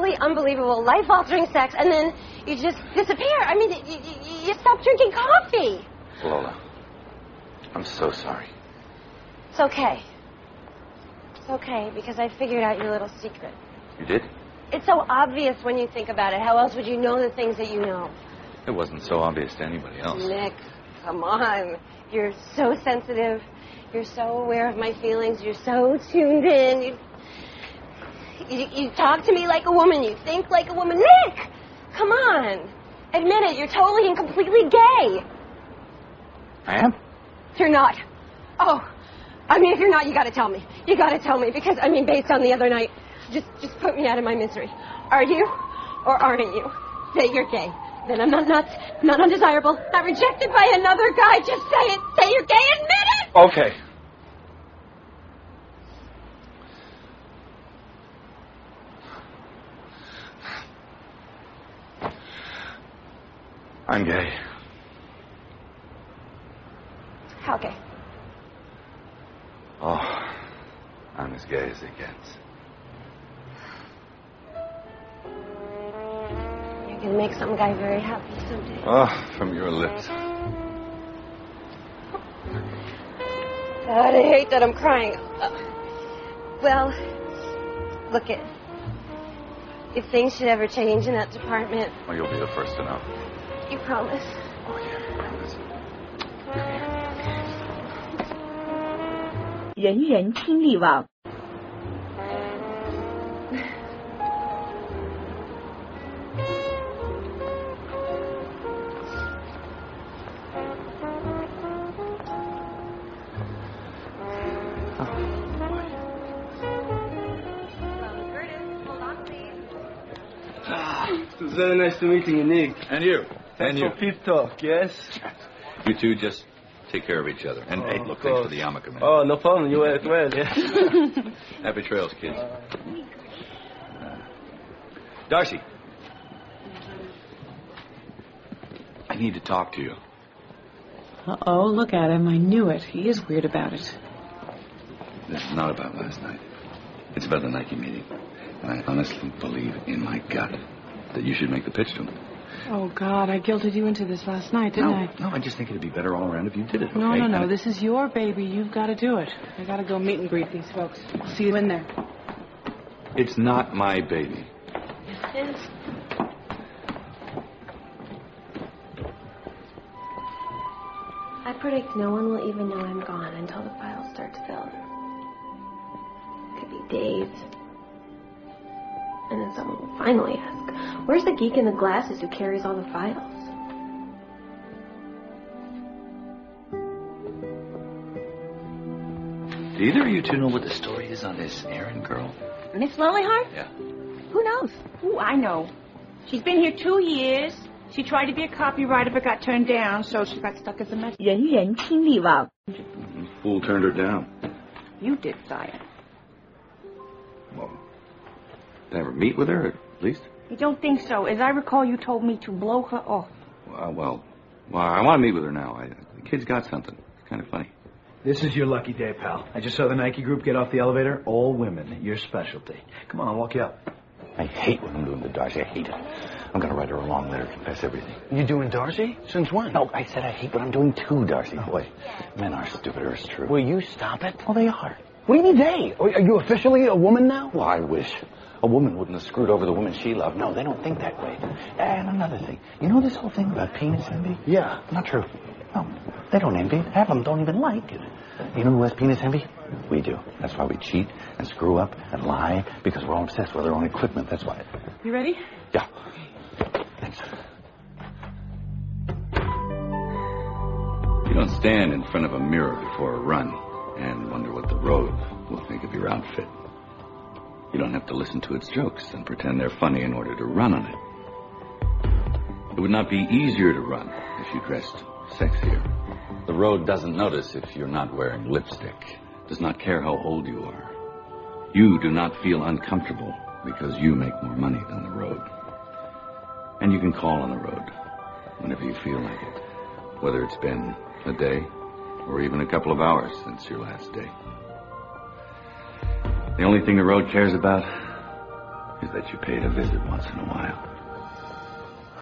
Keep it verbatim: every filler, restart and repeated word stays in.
perfectly unbelievable, life-altering sex, and then you just disappear. I mean, you, you, you stop drinking coffee. Lola, I'm so sorry. It's okay. It's okay, because I figured out your little secret. You did? It's so obvious when you think about it. How else would you know the things that you know? It wasn't so obvious to anybody else. Nick, come on. You're so sensitive. You're so aware of my feelings. You're so tuned in. You, you, you talk to me like a woman. You think like a woman. Nick, come on. Admit it. You're totally and completely gay. I am? You're not. Oh, I mean, if you're not, you got to tell me. You got to tell me because, I mean, based on the other night, just just put me out of my misery. Are you or aren't you? Say you're gay. Then I'm not nuts, not undesirable, not rejected by another guy. Just say it. Say you're gay. Admit it. Okay. I'm gay. How gay? Oh, I'm as gay as it gets. You can make some guy very happy someday. Oh, from your lips. God, I hate that I'm crying. Uh, well, look it. If things should ever change in that department... Oh, you'll be the first to know. You promise? Oh, yeah, I promise. Come here. 人人听力网。 It was very nice to meeting you, Nick. And you. And you. For Pete talk, yes? You two just take care of each other. And, Oh, hey, look, thanks for the yarmulke, man. Oh, no problem. You wear it well, yeah. Happy trails, kids. Uh, Darcy. I need to talk to you. Uh-oh, look at him. I knew it. He is weird about it. This is not about last night. It's about the Nike meeting. And I honestly believe in my gut that you should make the pitch to him. Oh, God, I guilted you into this last night, didn't no, I? No, I just think it'd be better all around if you did it. No, okay? no, no. And This is your baby. You've got to do it. I got to go meet and greet these folks. I'll see you in there. It's not my baby. Yes, it is. I predict no one will even know I'm gone until the files start to fill. Could be days. And then someone will finally ask, where's the geek in the glasses who carries all the files? Do either of you two know what the story is on this Erin girl? Miss Lonelyheart? Yeah. Who knows? Ooh, I know. She's been here two years. She tried to be a copywriter but got turned down, so she got stuck as a mess. 人人听力网。 Fool turned her down. You did, sire. Well, did I ever meet with her, at least? You don't think so? As I recall, you told me to blow her off. Well, well, well I want to meet with her now. I, the kid's got something. It's kind of funny. This is your lucky day, pal. I just saw the Nike group get off the elevator. All women. Your specialty. Come on, I'll walk you up. I hate what I'm doing to Darcy. I hate it. I'm going to write her a long letter, confess everything. You doing Darcy? Since when? No, I said I hate what I'm doing to Darcy. Oh. Boy, men are stupider, it's true. Will you stop it? Oh, they are. What do you mean they? Are you officially a woman now? Well, I wish. A woman wouldn't have screwed over the woman she loved. No, they don't think that way. And another thing. You know this whole thing about penis envy? Yeah. Not true. No, they don't envy it. Half of them don't even like it. You know who has penis envy? We do. That's why we cheat and screw up and lie, because we're all obsessed with our own equipment. That's why. You ready? Yeah. Thanks. You don't stand in front of a mirror before a run and wonder what the road will think of your outfit. You don't have to listen to its jokes and pretend they're funny in order to run on it. It would not be easier to run if you dressed sexier. The road doesn't notice if you're not wearing lipstick, does not care how old you are. You do not feel uncomfortable because you make more money than the road. And you can call on the road whenever you feel like it, whether it's been a day or even a couple of hours since your last day. The only thing the road cares about is that you pay to visit once in a while.